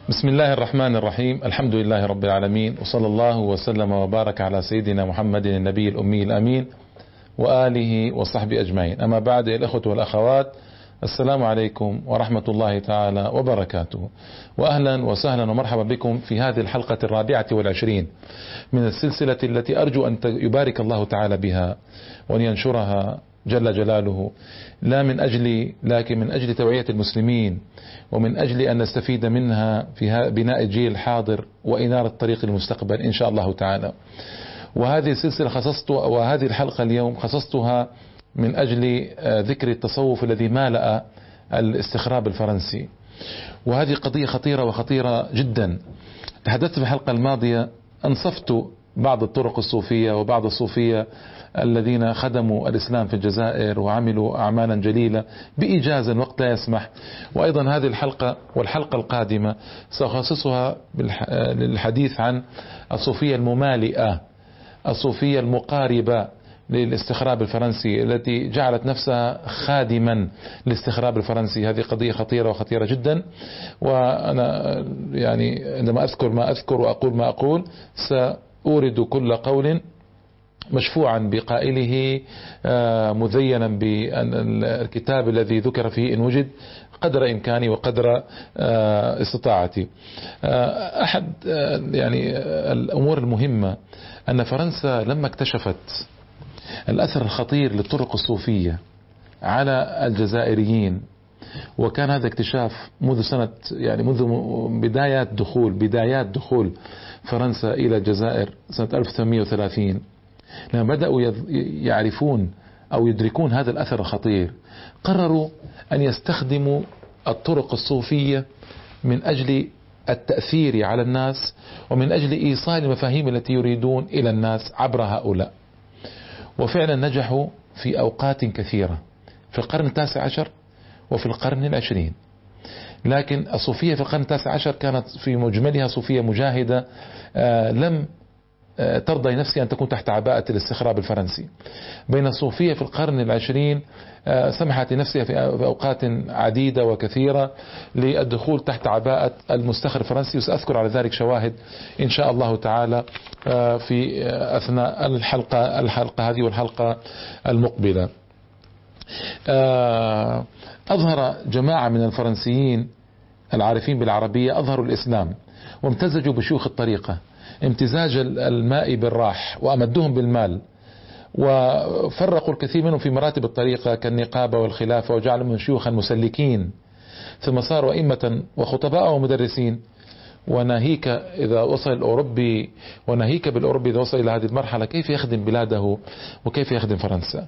بسم الله الرحمن الرحيم. الحمد لله رب العالمين، وصلى الله وسلم وبارك على سيدنا محمد النبي الأمي الأمين وآله وصحبه أجمعين. أما بعد، الأخوة والأخوات، السلام عليكم ورحمة الله تعالى وبركاته، وأهلا وسهلا ومرحبا بكم في هذه الحلقة 24 من السلسلة التي أرجو أن يبارك الله تعالى بها وأن ينشرها جل جلاله، لا من أجل لكن من أجل توعية المسلمين، ومن أجل أن نستفيد منها في بناء الجيل الحاضر وإنارة طريق المستقبل إن شاء الله تعالى. وهذه السلسلة وهذه الحلقة اليوم خصصتها من أجل ذكر التصوف الذي مالأ الاستخراب الفرنسي، وهذه قضية خطيرة جدا. تحدثت في الحلقة الماضية، أنصفت بعض الطرق الصوفية وبعض الصوفية الذين خدموا الإسلام في الجزائر وعملوا أعمالا جليلة بإيجاز الوقت لا يسمح. وأيضا هذه الحلقة والحلقة القادمة سأخصصها للحديث عن الصوفية الممالئة، الصوفية المقاربة للاستخراب الفرنسي التي جعلت نفسها خادما للاستخراب الفرنسي. هذه قضية خطيرة جدا، وأنا يعني عندما أذكر ما أذكر وأقول ما أقول سأورد كل قول مشفوعا بقائله، مزينا بالكتاب الذي ذكر فيه إن وجد قدر إمكاني وقدر استطاعتي. أحد يعني الأمور المهمة أن فرنسا لما اكتشفت الأثر الخطير للطرق الصوفية على الجزائريين، وكان هذا اكتشاف منذ منذ بدايات دخول فرنسا إلى الجزائر سنة 1830، لما بدأوا يعرفون أو يدركون هذا الأثر الخطير، قرروا أن يستخدموا الطرق الصوفية من أجل التأثير على الناس ومن أجل إيصال المفاهيم التي يريدون إلى الناس عبر هؤلاء. وفعلا نجحوا في أوقات كثيرة في القرن 19 وفي القرن 20. لكن الصوفية في القرن 19 كانت في مجملها صوفية مجاهدة، لم ترضى نفسها أن تكون تحت عباءة الاستخراب الفرنسي. بين الصوفية في القرن 20 سمحت لنفسها في أوقات عديدة وكثيرة للدخول تحت عباءة المستخرب الفرنسي، وسأذكر على ذلك شواهد إن شاء الله تعالى في أثناء الحلقة هذه والحلقة المقبلة. أظهر جماعة من الفرنسيين العارفين بالعربية أظهروا الإسلام وامتزجوا بشيوخ الطريقة امتزاج الماء بالراح، وأمدوهم بالمال، وفرقوا الكثير منهم في مراتب الطريقة كالنقابة والخلافة، وجعلوا من شيوخا مسلكين، ثم صاروا أئمة وخطباء ومدرسين. وناهيك إذا وصل الأوروبي، وناهيك بالأوروبي إذا وصل إلى هذه المرحلة كيف يخدم بلاده وكيف يخدم فرنسا.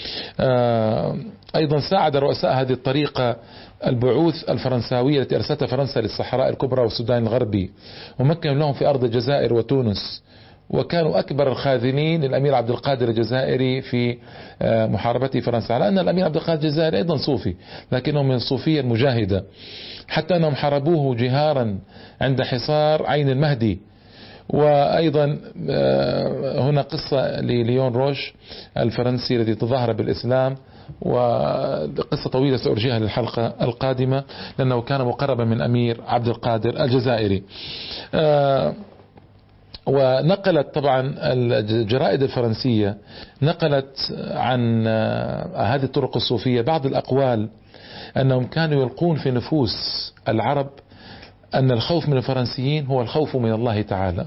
أيضا ساعد رؤساء هذه الطريقة البعوث الفرنساوية التي أرسلتها فرنسا للصحراء الكبرى والسودان الغربي، ومكنوا لهم في أرض الجزائر وتونس، وكانوا أكبر الخاذلين للأمير عبد القادر الجزائري في محاربته فرنسا، على أن الأمير عبد القادر الجزائري أيضا صوفي لكنه من الصوفية المجاهدة، حتى أنهم حاربوه جهارا عند حصار عين المهدي. وأيضا هنا قصة لليون روش الفرنسي الذي تظاهر بالإسلام، وقصة طويلة سأرجيها للحلقة القادمة لأنه كان مقربا من أمير عبد القادر الجزائري. ونقلت طبعا الجرائد الفرنسية نقلت عن هذه الطرق الصوفية بعض الأقوال أنهم كانوا يلقون في نفوس العرب أن الخوف من الفرنسيين هو الخوف من الله تعالى،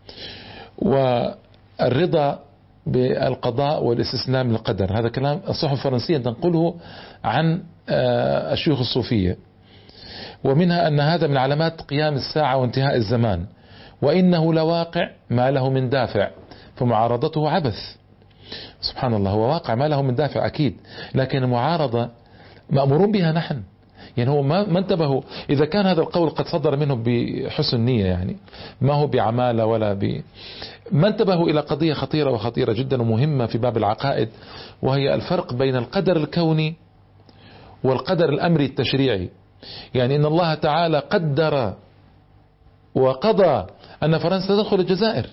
والرضا بالقضاء والاستسلام للقدر. هذا كلام الصحف الفرنسية تنقله عن الشيوخ الصوفية، ومنها أن هذا من علامات قيام الساعة وانتهاء الزمان، وإنه لواقع ما له من دافع فمعارضته عبث. سبحان الله، هو واقع ما له من دافع أكيد، لكن المعارضة مأمورون بها نحن. يعني هو ما انتبهوا، إذا كان هذا القول قد صدر منه بحسن نية، يعني ما هو بعمالة ما انتبهوا إلى قضية خطيرة جدا ومهمة في باب العقائد، وهي الفرق بين القدر الكوني والقدر الأمري التشريعي. يعني إن الله تعالى قدر وقضى أن فرنسا تدخل الجزائر،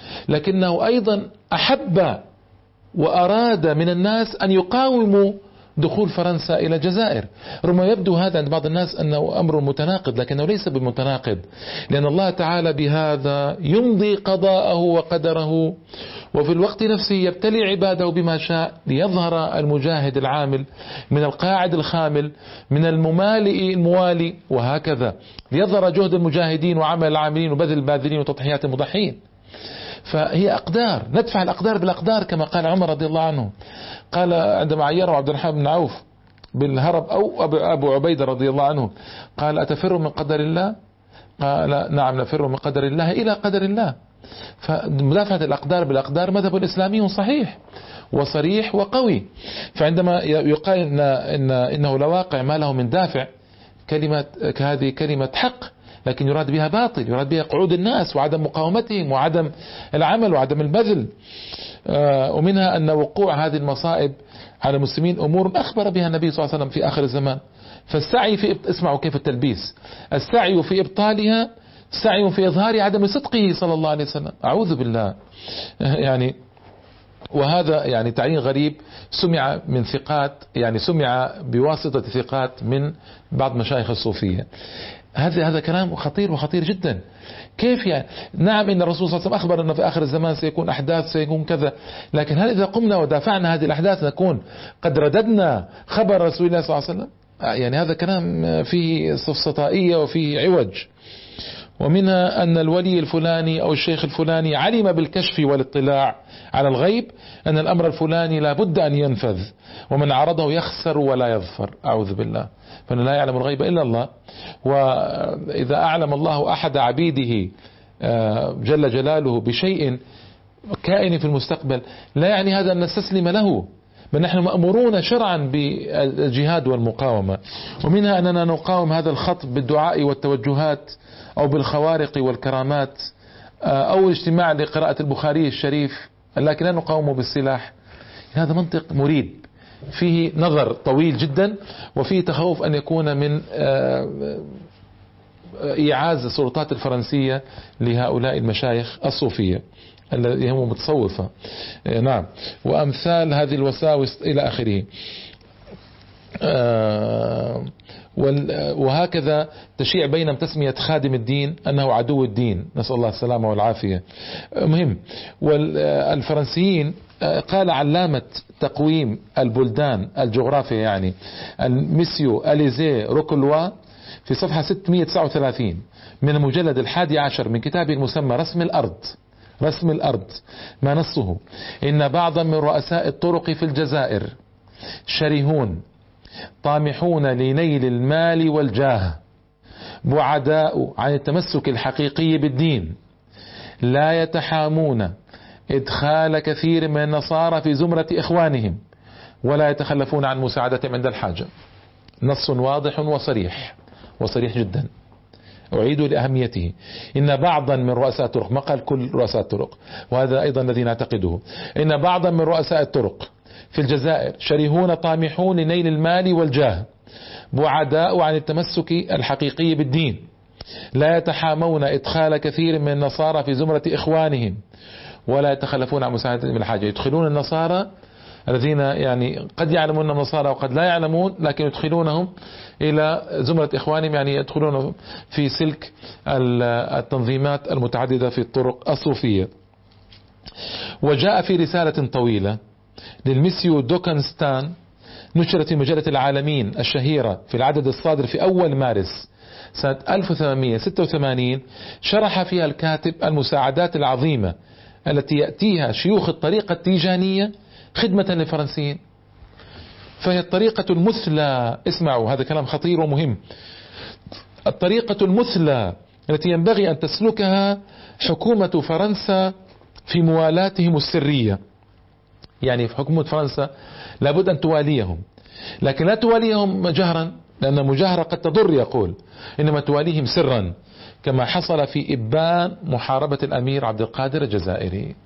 لكنه أيضا أحب وأراد من الناس أن يقاوموا دخول فرنسا إلى الجزائر. ربما يبدو هذا عند بعض الناس أنه أمر متناقض، لكنه ليس بمتناقض، لأن الله تعالى بهذا يمضي قضاءه وقدره، وفي الوقت نفسه يبتلي عباده بما شاء ليظهر المجاهد العامل من القاعد الخامل من الممالئ الموالي، وهكذا ليظهر جهد المجاهدين وعمل العاملين وبذل الباذلين وتضحيات المضحين. فهي أقدار، ندفع الأقدار بالأقدار كما قال عمر رضي الله عنه. قال عندما عيره عبد الرحمن بن عوف بالهرب أو أبو عبيدة رضي الله عنه، قال أتفر من قدر الله؟ قال نعم نفر من قدر الله إلى قدر الله. فمدافعة الأقدار بالأقدار مذهب إسلامي صحيح وصريح وقوي. فعندما يقال إنه لواقع ما له من دافع، كلمة هذه كلمة حق، لكن يراد بها باطل، يراد بها قعود الناس وعدم مقاومتهم وعدم العمل وعدم البذل. ومنها أن وقوع هذه المصائب على المسلمين أمور أخبر بها النبي صلى الله عليه وسلم في آخر الزمان. فالسعي في اسمعوا كيف التلبيس، السعي في إبطالها سعي في إظهار عدم صدقه صلى الله عليه وسلم. أعوذ بالله. يعني وهذا يعني تعيين غريب سمع من ثقات، يعني سمع بواسطة ثقات من بعض مشايخ الصوفية. هذا كلام خطير وخطير جدا. كيف يعني؟ نعم إن الرسول صلى الله عليه وسلم أخبر أن في آخر الزمان سيكون أحداث سيكون كذا، لكن هل إذا قمنا ودافعنا هذه الأحداث نكون قد رددنا خبر رسول الله صلى الله عليه وسلم؟ يعني هذا كلام فيه سفسطائية وفيه عوج. ومنها أن الولي الفلاني أو الشيخ الفلاني علم بالكشف والاطلاع على الغيب أن الأمر الفلاني لا بد أن ينفذ، ومن عرضه يخسر ولا يظفر. أعوذ بالله. فإنه لا يعلم الغيب إلا الله. وإذا أعلم الله أحد عبيده جل جلاله بشيء كائن في المستقبل، لا يعني هذا أن نستسلم له، بل نحن مأمورون شرعا بالجهاد والمقاومة. ومنها أننا نقاوم هذا الخطب بالدعاء والتوجهات أو بالخوارق والكرامات أو الاجتماع لقراءة البخاري الشريف، لكن لا نقاومه بالسلاح. هذا منطق مريب فيه نظر طويل جدا، وفيه تخوف أن يكون من إيعاز السلطات الفرنسية لهؤلاء المشايخ الصوفية الذين هم متصوفة. نعم، وأمثال هذه الوساوس إلى آخره. وهكذا تشيع بينهم تسمية خادم الدين أنه عدو الدين، نسأل الله السلامة والعافية. مهم. والفرنسيين قال علامة تقويم البلدان الجغرافية يعني المسيو أليزي روكولوا في صفحة 639 من المجلد 11 من كتابه المسمى رسم الأرض ما نصه: إن بعضا من رؤساء الطرق في الجزائر شرهون طامحون لنيل المال والجاه، بعداء عن التمسك الحقيقي بالدين، لا يتحامون إدخال كثير من النصارى في زمرة إخوانهم، ولا يتخلفون عن مساعدتهم عند الحاجة. نص واضح وصريح جدا، أعيد لأهميته. إن بعضا من رؤساء الطرق، ما قال كل رؤساء الطرق، وهذا أيضا الذي نعتقده. إن بعضا من رؤساء الطرق في الجزائر شرهون طامحون لنيل المال والجاه، بعداء عن التمسك الحقيقي بالدين، لا يتحامون إدخال كثير من النصارى في زمرة إخوانهم، ولا يتخلفون عن مساعدتهم الحاجة. يدخلون النصارى الذين يعني قد يعلمون النصارى وقد لا يعلمون، لكن يدخلونهم إلى زمرة إخوانهم، يعني يدخلون في سلك التنظيمات المتعددة في الطرق الصوفية. وجاء في رسالة طويلة للمسيو دوكنستان نشرت في مجلة العالمين الشهيرة في العدد الصادر في أول مارس سنة 1886، شرح فيها الكاتب المساعدات العظيمة التي يأتيها شيوخ الطريقة التيجانية خدمة للفرنسيين. فهي الطريقة المثلى، اسمعوا هذا كلام خطير ومهم، الطريقة المثلى التي ينبغي أن تسلكها حكومة فرنسا في موالاتهم السرية. يعني في حكومة فرنسا لابد أن تواليهم، لكن لا تواليهم جهرا، لأن المجاهرة قد تضر يقول، إنما تواليهم سرا، كما حصل في إبان محاربة الأمير عبد القادر الجزائري.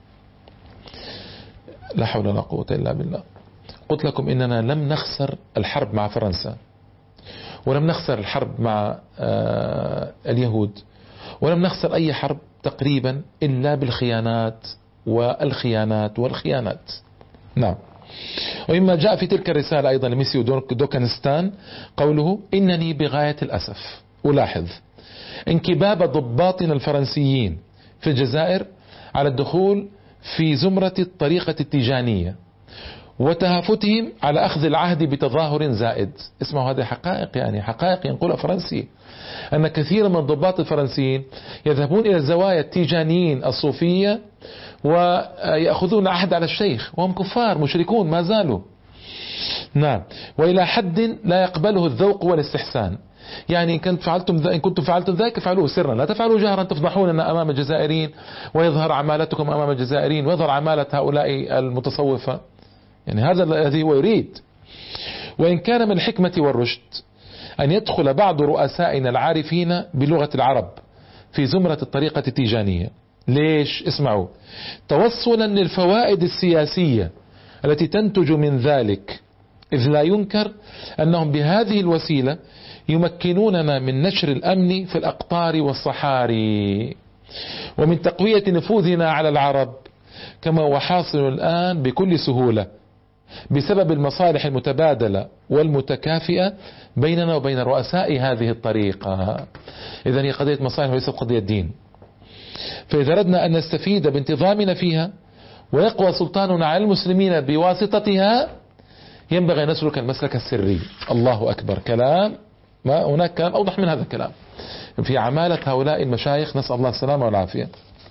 لا حول ولا قوة إلا بالله. قلت لكم إننا لم نخسر الحرب مع فرنسا، ولم نخسر الحرب مع اليهود، ولم نخسر أي حرب تقريبا إلا بالخيانات والخيانات. نعم. ومما جاء في تلك الرسالة أيضا لميسيو دوكنستان قوله: إنني بغاية الأسف ألاحظ انكباب ضباطنا الفرنسيين في الجزائر على الدخول في زمرة الطريقة التيجانية، وتهافتهم على أخذ العهد بتظاهر زائد. اسمعوا، هذه حقائق، يعني حقائق ينقلها فرنسي، أن كثير من الضباط الفرنسيين يذهبون إلى الزوايا التيجانيين الصوفية ويأخذون عهد على الشيخ، وهم كفار مشركون ما زالوا. نعم. وإلى حد لا يقبله الذوق والاستحسان، يعني إن كنتم فعلتم ذلك فعلوه سرا، لا تفعلوا جهرا تفضحوننا أمام الجزائريين ويظهر عمالتكم أمام الجزائريين ويظهر عمالة هؤلاء المتصوفة. يعني هذا الذي هو يريد. وإن كان من الحكمة والرشد أن يدخل بعض رؤسائنا العارفين بلغة العرب في زمرة الطريقة التيجانية. ليش؟ اسمعوا: توصلا للفوائد السياسية التي تنتج من ذلك، إذ لا ينكر أنهم بهذه الوسيلة يمكنوننا من نشر الأمن في الأقطار والصحاري، ومن تقوية نفوذنا على العرب، كما هو حاصل الآن بكل سهولة بسبب المصالح المتبادلة والمتكافئة بيننا وبين رؤساء هذه الطريقة. إذن هي قضية مصالح وليست قضية دين. فإذا أردنا أن نستفيد بانتظامنا فيها ويقوى سلطاننا على المسلمين بواسطتها، ينبغي أن نسلك المسلك السري. الله أكبر. كلام، ما هناك كلام أوضح من هذا الكلام في عمالة هؤلاء المشايخ، نسأل الله السلامة والعافية.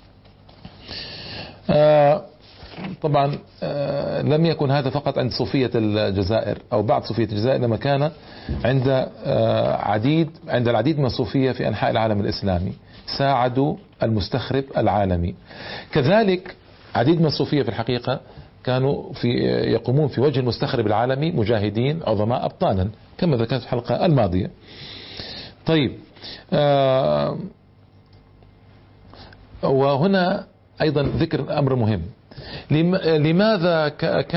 طبعا لم يكن هذا فقط عند صوفية الجزائر أو بعض صوفية الجزائر، إنما كان عند العديد من الصوفية في أنحاء العالم الإسلامي، ساعدوا المستخرب العالمي. كذلك عديد من الصوفية في الحقيقة كانوا يقومون في وجه المستخرب العالمي مجاهدين عظماء أبطالا، كما ذكرت في الحلقة الماضية. طيب، وهنا أيضا ذكر أمر مهم. لماذا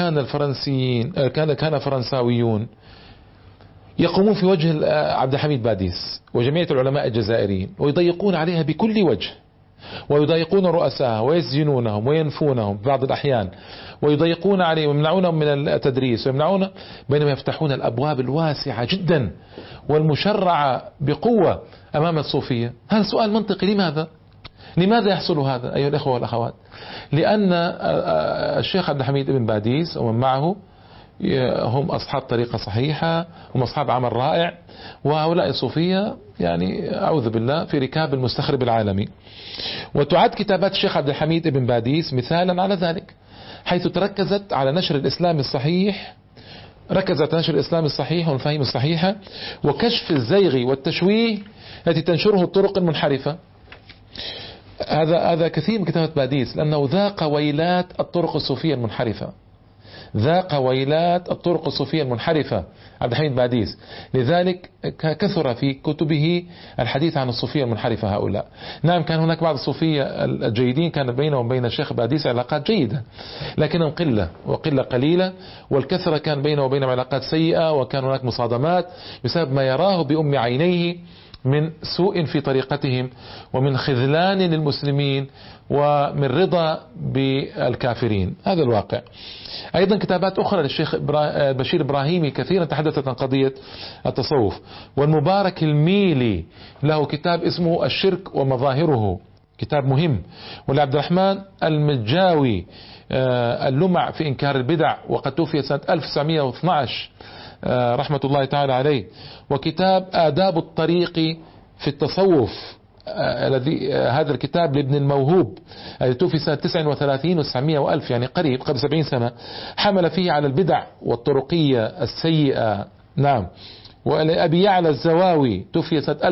كان فرنساويون يقومون في وجه عبد الحميد باديس وجميع العلماء الجزائريين ويضيقون عليها بكل وجه، ويضايقون رؤساءها ويسجنونهم وينفونهم في بعض الأحيان، ويضيقون عليهم ويمنعونهم من التدريس بينما يفتحون الأبواب الواسعة جدا والمشرعة بقوة أمام الصوفية؟ هذا سؤال منطقي. لماذا يحصل هذا أيها الأخوة والأخوات؟ لأن الشيخ عبد الحميد بن باديس ومن معه هم أصحاب طريقة صحيحة، هم أصحاب عمل رائع، وهؤلاء الصوفية يعني أعوذ بالله في ركاب المستخرب العالمي. وتعد كتابات الشيخ عبد الحميد بن باديس مثالا على ذلك، حيث ركزت على نشر الإسلام الصحيح والمفاهيم الصحيحة، وكشف الزيغ والتشويه التي تنشره الطرق المنحرفة. هذا كثير من كتابات باديس، لأنه ذاق ويلات الطرق الصوفية المنحرفة عبد الحميد باديس، لذلك كثر في كتبه الحديث عن الصوفية المنحرفة هؤلاء. نعم، كان هناك بعض الصوفية الجيدين كان بينهم وبين الشيخ باديس علاقات جيدة، لكنهم قلة قليلة، والكثرة كان بينه وبينهم علاقات سيئة، وكان هناك مصادمات بسبب ما يراه بأم عينيه من سوء في طريقتهم، ومن خذلان للمسلمين، ومن رضا بالكافرين. هذا الواقع. أيضا كتابات أخرى للشيخ بشير إبراهيمي كثيرا تحدثت عن قضية التصوف. والمبارك الميلي له كتاب اسمه الشرك ومظاهره، كتاب مهم. ولعبد الرحمن المجاوي اللمع في إنكار البدع، وقد توفي سنة 1912 رحمة الله تعالى عليه. وكتاب آداب الطريق في التصوف، الذي هذا الكتاب لابن الموهوب الذي توفي سنة 39 و900 وألف، يعني قريب قبل 70 سنة، حمل فيه على البدع والطرقية السيئة. نعم. وأبي يعلى الزواوي توفي سنة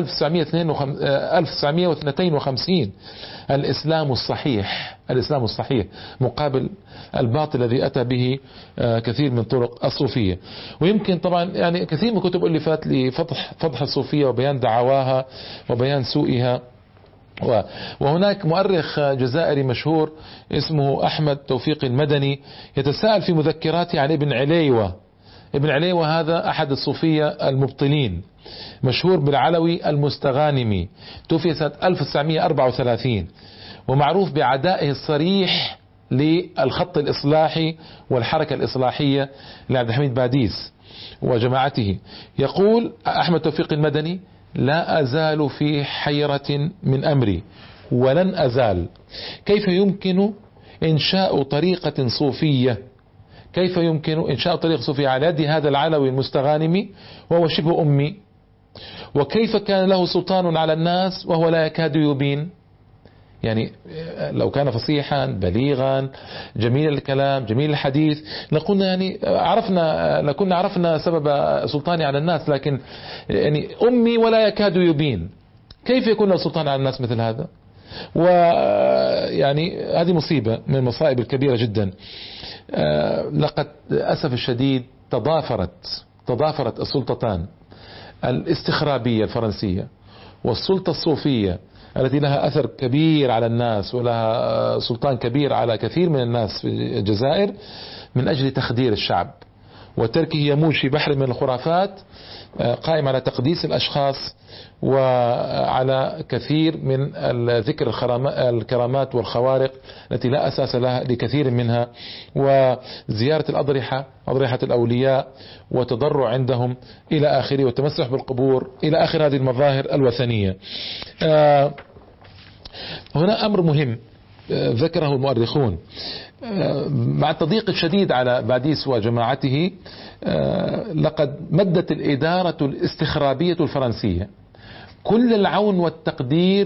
1952. الإسلام الصحيح مقابل الباطل الذي أتى به كثير من طرق الصوفية. ويمكن طبعا يعني كثير من كتب ألفت لفضح الصوفية وبيان دعواها وبيان سوءها. وهناك مؤرخ جزائري مشهور اسمه أحمد توفيق المدني يتساءل في مذكراته عن ابن عليوة هذا أحد الصوفية المبطلين، مشهور بالعلوي المستغانمي، توفي سنة 1934، ومعروف بعدائه الصريح للخط الإصلاحي والحركة الإصلاحية لعبد الحميد باديس وجماعته. يقول أحمد توفيق المدني: لا أزال في حيرة من أمري ولن أزال. كيف يمكن إنشاء طريقة صوفية على يد هذا العلوي المستغانم وهو شبه أمي؟ وكيف كان له سلطان على الناس وهو لا يكاد يبين؟ يعني لو كان فصيحا بليغا جميل الكلام جميل الحديث لكنا عرفنا سبب سلطاني على الناس، لكن يعني أمي ولا يكاد يبين، كيف يكون له سلطان على الناس مثل هذا؟ ويعني هذه مصيبة من المصائب الكبيرة جدا. لقد للأسف الشديد تضافرت السلطتان، الاستخرابية الفرنسية والسلطة الصوفية التي لها أثر كبير على الناس ولها سلطان كبير على كثير من الناس في الجزائر، من أجل تخدير الشعب وتركه يموج في بحر من الخرافات قائم على تقديس الأشخاص وعلى كثير من ذكر الكرامات والخوارق التي لا أساس لها لكثير منها، وزيارة أضرحة الأولياء وتضرع عندهم إلى آخره، والتمسح بالقبور إلى آخر هذه المظاهر الوثنية. هنا أمر مهم ذكره المؤرخون: مع التضييق الشديد على باديس وجماعته لقد مدت الإدارة الاستخرابية الفرنسية كل العون والتقدير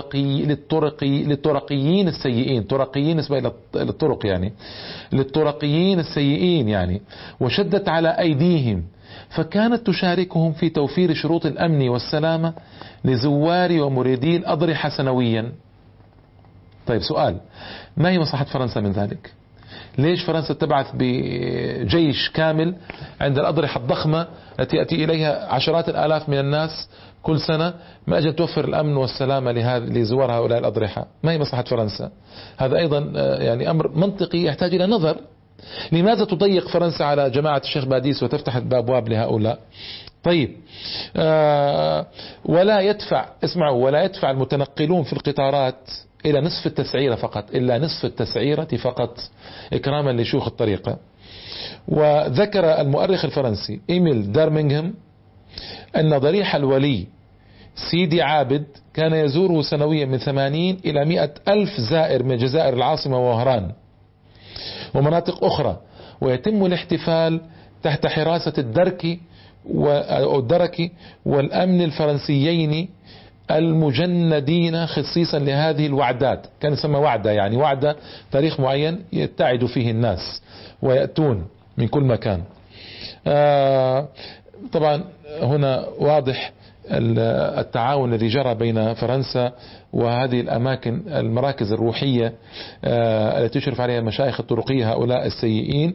للطرقيين السيئين، طرقيين نسبة إلى الطرق يعني، للطرقيين السيئين يعني، وشدت على أيديهم، فكانت تشاركهم في توفير شروط الأمن والسلامة لزوار ومريدي الأضرحة سنويا. طيب سؤال: ما هي مصلحة فرنسا من ذلك؟ ليش فرنسا تبعث بجيش كامل عند الأضرحة الضخمة التي يأتي إليها عشرات الآلاف من الناس كل سنة من أجل توفر الأمن والسلامة لزوار هؤلاء الأضرحة؟ ما هي مصلحة فرنسا؟ هذا أيضا يعني أمر منطقي يحتاج إلى نظر. لماذا تضيق فرنسا على جماعة الشيخ باديس وتفتح الأبواب لهؤلاء؟ طيب ولا يدفع المتنقلون في القطارات إلى نصف التسعيرة فقط إكراما لشيوخ الطريقة. وذكر المؤرخ الفرنسي إيميل دارمينغهام أن ضريح الولي سيدي عابد كان يزوره سنويا من 80 إلى 100 ألف زائر من جزائر العاصمة وهران ومناطق أخرى، ويتم الاحتفال تحت حراسة الدرك والأمن الفرنسيين المجندين خصيصا لهذه الوعدات. كان يسمى وعدة، يعني وعدة تاريخ معين يتعد فيه الناس ويأتون من كل مكان. طبعا هنا واضح التعاون الذي جرى بين فرنسا وهذه الأماكن المراكز الروحية التي تشرف عليها المشايخ الطرقية هؤلاء السيئين،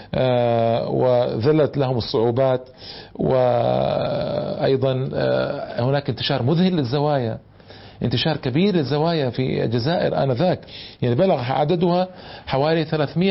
وذلت لهم الصعوبات. وأيضا هناك انتشار مذهل للزوايا، انتشار كبير للزوايا في الجزائر آنذاك، يعني بلغ عددها حوالي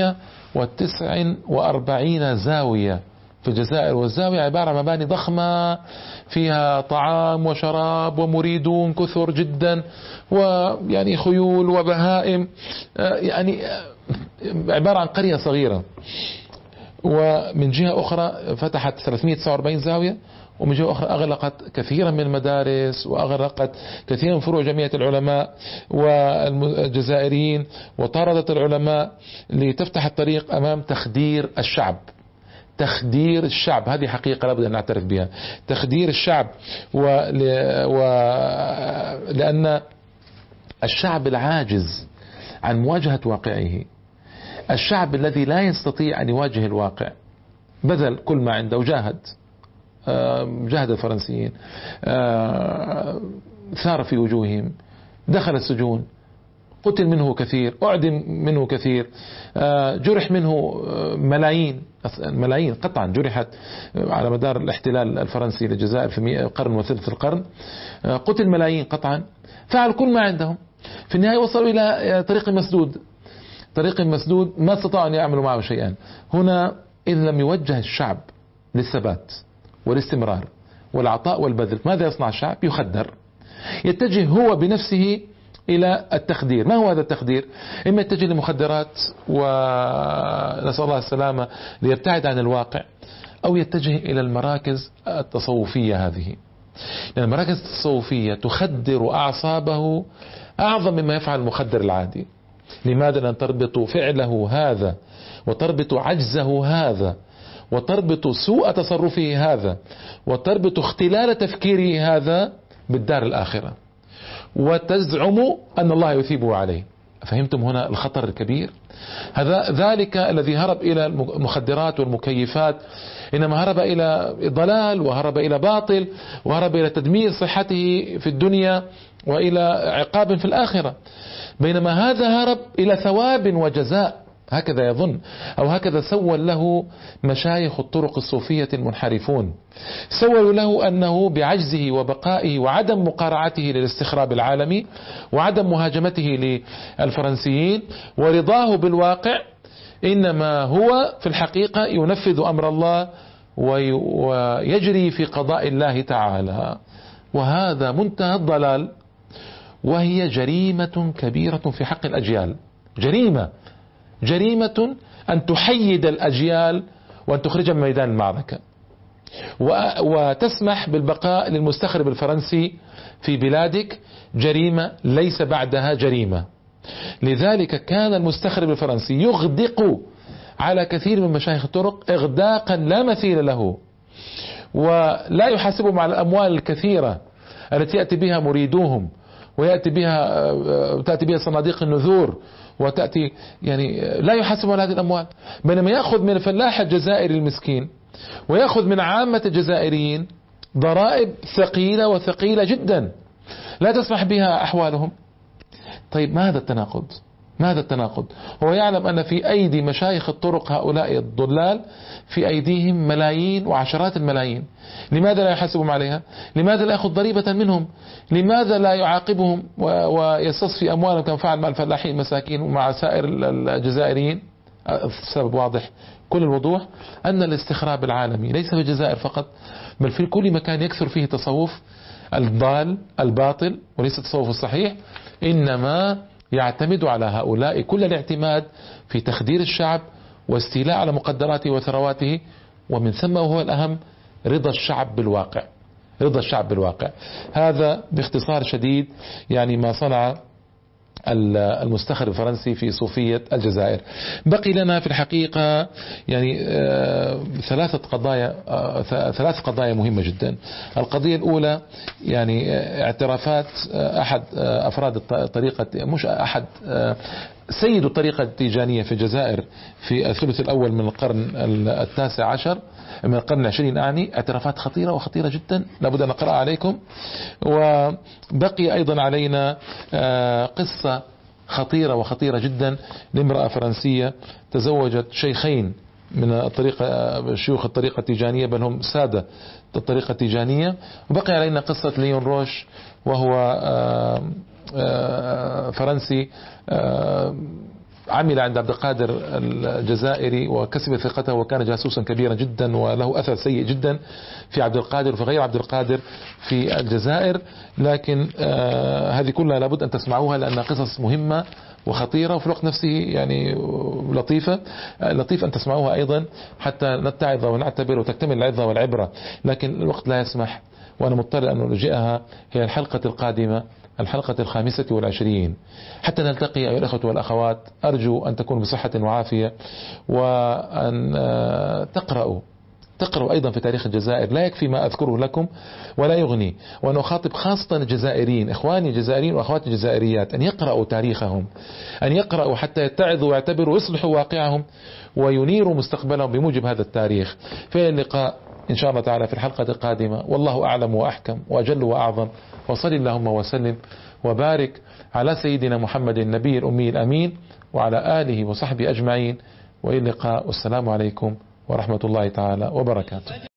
349 زاوية في الجزائر، والزاوية عبارة عن مباني ضخمة فيها طعام وشراب ومريدون كثر جدا، ويعني خيول وبهائم، يعني عبارة عن قرية صغيرة. ومن جهة أخرى فتحت 349 زاوية، ومن جهة أخرى أغلقت كثيرا من المدارس وأغلقت كثيرا من فروع جمعية العلماء والجزائريين، وطاردت العلماء لتفتح الطريق أمام تخدير الشعب. تخدير الشعب هذه حقيقة لابد أن نعترف بها، تخدير الشعب. لأن الشعب العاجز عن مواجهة واقعه، الشعب الذي لا يستطيع أن يواجه الواقع، بذل كل ما عنده وجاهد، جاهد الفرنسيين، ثار في وجوههم، دخل السجون، قتل منه كثير، أعدم منه كثير، جرح منه ملايين قطعا جرحت على مدار الاحتلال الفرنسي للجزائر في قرن وثلث القرن، قتل ملايين قطعا، فعل كل ما عندهم. في النهاية وصلوا إلى طريق مسدود ما استطاعوا أن يعملوا معه شيئا. هنا إن لم يوجه الشعب للثبات والاستمرار والعطاء والبذل، ماذا يصنع الشعب؟ يخدر، يتجه هو بنفسه إلى التخدير. ما هو هذا التخدير؟ إما يتجه لمخدرات ونسأل الله السلامة ليبتعد عن الواقع، أو يتجه إلى المراكز التصوفية هذه، لأن المراكز التصوفية تخدر أعصابه أعظم مما يفعل المخدر العادي. لماذا؟ لأن تربط فعله هذا وتربط عجزه هذا وتربط سوء تصرفه هذا وتربط اختلال تفكيره هذا بالدار الآخرة، وتزعم أن الله يثيبه عليه. فهمتم هنا الخطر الكبير؟ ذلك الذي هرب إلى المخدرات والمكيفات إنما هرب إلى ضلال، وهرب إلى باطل، وهرب إلى تدمير صحته في الدنيا وإلى عقاب في الآخرة، بينما هذا هرب إلى ثواب وجزاء. هكذا يظن، أو هكذا سول له مشايخ الطرق الصوفية المنحرفون. سولوا له أنه بعجزه وبقائه وعدم مقارعته للاستخراب العالمي وعدم مهاجمته للفرنسيين ورضاه بالواقع، إنما هو في الحقيقة ينفذ أمر الله ويجري في قضاء الله تعالى. وهذا منتهى الضلال، وهي جريمة كبيرة في حق الأجيال. جريمة أن تحيد الأجيال وأن تخرجها من ميدان المعركة، وتسمح بالبقاء للمستخرب الفرنسي في بلادك. جريمة ليس بعدها جريمة. لذلك كان المستخرب الفرنسي يغدق على كثير من مشايخ الطرق إغداقا لا مثيل له، ولا يحاسبهم على الأموال الكثيرة التي يأتي بها مريدوهم، تأتي بها صناديق النذور، وتأتي لا يحاسب على هذه الأموال، بينما يأخذ من الفلاح الجزائري المسكين ويأخذ من عامة الجزائريين ضرائب ثقيلة وثقيلة جدا لا تسمح بها أحوالهم. طيب ما هذا التناقض؟ هو يعلم أن في أيدي مشايخ الطرق هؤلاء الضلال في أيديهم ملايين وعشرات الملايين. لماذا لا يحاسبهم عليها؟ لماذا لا يأخذ ضريبة منهم؟ لماذا لا يعاقبهم ويستصفي أموالهم كما فعل مع الفلاحين المساكين ومع سائر الجزائريين؟ السبب واضح كل الوضوح، أن الاستخراب العالمي ليس في الجزائر فقط، بل في كل مكان يكثر فيه تصوف الضال الباطل وليس التصوف الصحيح، إنما يعتمد على هؤلاء كل الاعتماد في تخدير الشعب واستيلاء على مقدراته وثرواته، ومن ثم وهو الأهم رضا الشعب بالواقع. هذا باختصار شديد ما صنع المستخرب الفرنسي في صوفية الجزائر. بقي لنا في الحقيقة ثلاث قضايا مهمة جدا. القضية الأولى اعترافات أحد أفراد الطريقة، مش أحد، سيد الطريقة التيجانية في الجزائر في الثلث الأول من القرن التاسع عشر، من القرن العشرين اعترافات خطيرة جدا لابد أن نقرأ عليكم. وبقي أيضا علينا قصة خطيرة جدا لامرأة فرنسية تزوجت شيخين من شيوخ الطريقة التيجانية، بل هم سادة الطريقة التيجانية. وبقي علينا قصة ليون روش، وهو فرنسي عمل عند عبد القادر الجزائري وكسب ثقته، وكان جاسوسا كبيرا جدا وله أثر سيء جدا في عبد القادر وفي غير عبد القادر في الجزائر. لكن هذه كلها لابد أن تسمعوها لأنها قصص مهمة وخطيرة وفي الوقت نفسه لطيف أن تسمعوها أيضا حتى نتعظ ونعتبر وتكتمل العظة والعبرة. لكن الوقت لا يسمح، وأنا مضطر أن ألجئها. هي الحلقة القادمة، الحلقة 25، حتى نلتقي أيها الأخوة والأخوات. أرجو أن تكونوا بصحة وعافية، وأن تقرأوا أيضا في تاريخ الجزائر. لا يكفي ما أذكره لكم ولا يغني، وأنا أخاطب خاصة الجزائريين، إخواني الجزائريين وأخواتي الجزائريات، أن يقرأوا تاريخهم، أن يقرأوا حتى يتعظوا ويعتبروا ويصلحوا واقعهم وينيروا مستقبلهم بموجب هذا التاريخ. في اللقاء إن شاء الله تعالى في الحلقة القادمة، والله أعلم وأحكم وأجل وأعظم. وصل اللهم وسلم وبارك على سيدنا محمد النبي الأمي الأمين وعلى آله وصحبه أجمعين، وإلى اللقاء، والسلام عليكم ورحمة الله تعالى وبركاته.